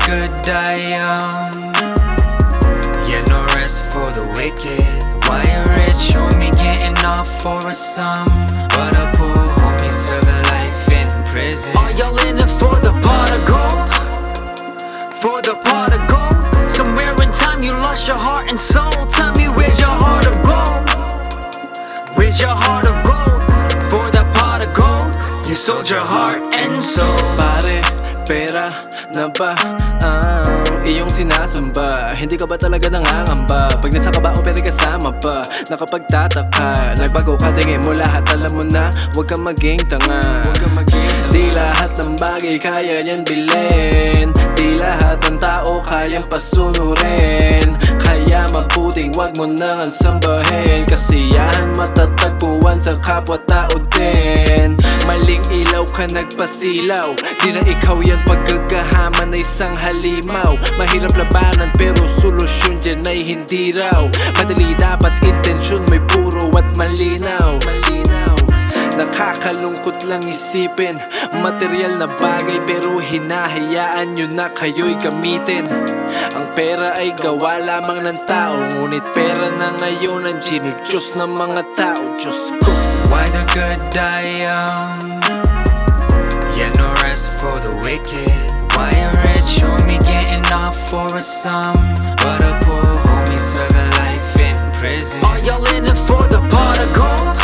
good die young? Yeah, no rest for the wicked. Why a rich homie getting off for a sum, but a poor homie serving life in prison? Are y'all in it for the pot of gold? For the pot of gold? Somewhere in time you lost your heart and soul. Tell me, where's your heart of gold? Where's your heart of gold? For the pot of gold, you sold your heart and soul. Pare, pera na ba ang iyong sinasamba? Hindi ka ba talaga nangangamba? Pag nasa ka ba o pera kasama pa? Nakapagtataka, nagbago ka, tingin mo lahat alam mo na. Huwag kang maging tanga. Di lahat ng bagay kaya niyan bilhin. Di lahat ng tao kayang pasunurin. Kaya mabuting wag mo nang ansambahin. Kasiyahan matatagpuan sa kapwa-tao din. Maling ilaw ka nagpasilaw, di na ikaw yan paggagahaman na isang halimaw. Mahirap labanan pero solusyon dyan ay hindi raw. Madali dapat intensyon may puro at malinaw. Nakakalungkot lang isipin material na bagay pero hinahayaan nyo na kayo'y gamitin. Ang pera ay gawa lamang ng tao, ngunit pera na ngayon ang ginudyos ng mga tao. Diyos ko. Why the good die young? Yeah, no rest for the wicked. Why a rich homie getting off for a sum, but a poor homie serving life in prison? Are y'all in it for the pot of gold?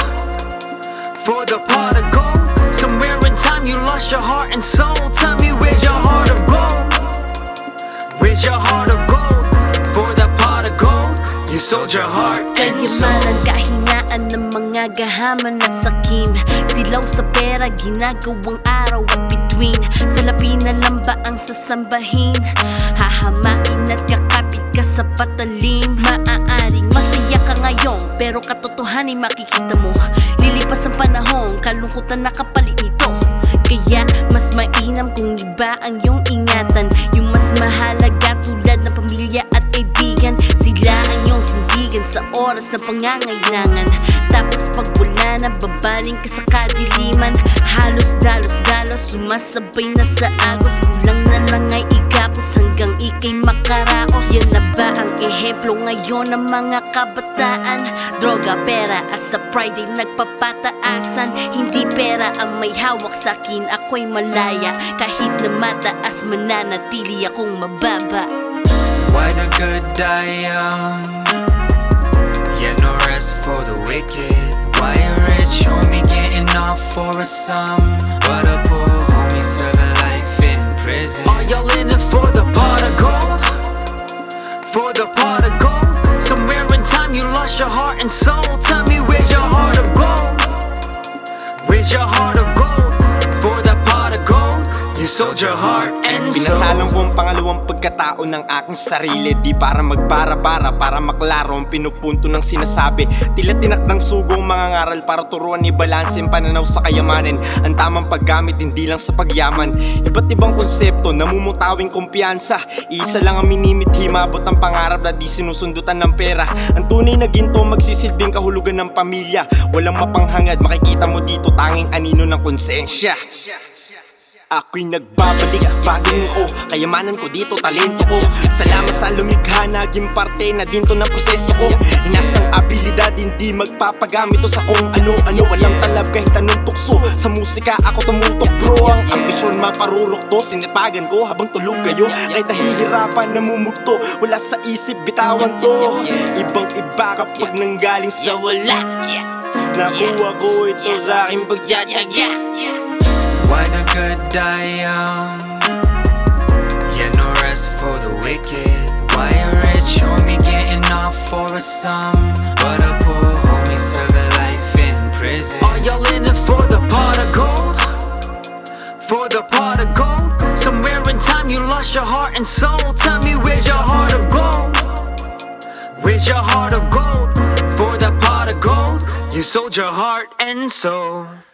For the pot of gold? Somewhere in time you lost your heart and soul. Tell me, where's your heart of gold? Where's your heart of gold? For the pot of gold, you sold your heart and soul. Kayamanan, kahinaan ng mga gahaman at sakim. Silaw sa pera, ginagawang araw at bituin. Salapi na lang ba ang sasambahin? Hahamakin at kakapit ka sa patalim. Maaaring masaya ka ngayon, pero katotohanin makikita mo. Lilipas ang panahon, kalungkutan na kapalit nito. Kaya mas mainam kung iba ang iyong ingatan. Yung mas mahalaga tulad ng pamilya at kaibigan. Sila ang iyong sindigan sa oras ng pangangailangan. Tapos pag wala na, babaling ka sa kadiliman. Halos dalos-dalos, sumasabay na sa agos. Kulang na lang ay igapos hanggang ikay makaraos. Yan na ba ang ehemplo ngayon ng mga kabataan? Droga, pera at sa Friday nagpapataasan. Hindi pera ang may hawak sa'kin, ako'y malaya. Kahit na mataas, mananatili akong mababa. Why the good die young? Yeah, no rest for the wicked. Why a rich homie getting off for a sum, but a poor homie serving life in prison? Are y'all in it for the pot of gold? For the pot of gold? Somewhere in time you lost your heart and soul. Tell me, where's your heart of gold? Where's your heart of gold? For the pot of gold, you sold your heart and soul. Pinasalang ko ang pangalawang pagkatao ng aking sarili. Di para magpara-para, para maklaro ang pinupunto ng sinasabi. Tila tinakdang sugong mga ngaral para turuan ni balanse ang pananaw sa kayamanin. Ang tamang paggamit hindi lang sa pagyaman. Iba't ibang konsepto, namumutawing kumpiyansa. Isa lang ang minimithi, maabot ang pangarap na di sinusundutan ng pera. Ang tunay na ginto magsisilbing kahulugan ng pamilya. Walang mapanghangad, makikita mo dito tanging anino ng konsensya. Ako'y nagbabalik, bagong ko. Kayamanan ko dito, talento ko. Salamat sa lumikha, naging parte na dinto ng proseso ko. Inasang abilidad, hindi magpapagamit to sa kung ano-ano. Walang talab kahit anong tukso. Sa musika ako tumutok bro. Ang ambisyon maparurok to, sinipagan ko habang tulog kayo. Kahit nahihirapan, namumugto. Wala sa isip, bitawan to. Ibang iba kapag nanggaling sa wala. Nakuha ko ito sa aking pagtsatsaga. Why the good die young? Yeah, no rest for the wicked. Why a rich homie getting off for a sum, but a poor homie serving life in prison? Are y'all in it for the pot of gold? For the pot of gold? Somewhere in time you lost your heart and soul. Tell me, where's your heart of gold? Where's your heart of gold? For the pot of gold, you sold your heart and soul.